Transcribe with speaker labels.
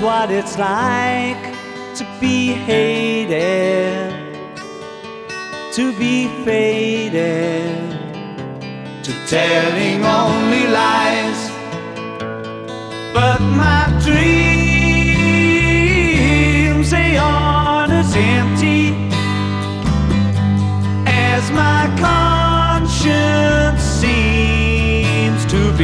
Speaker 1: what it's like to be hated, to be faded, to telling only lies.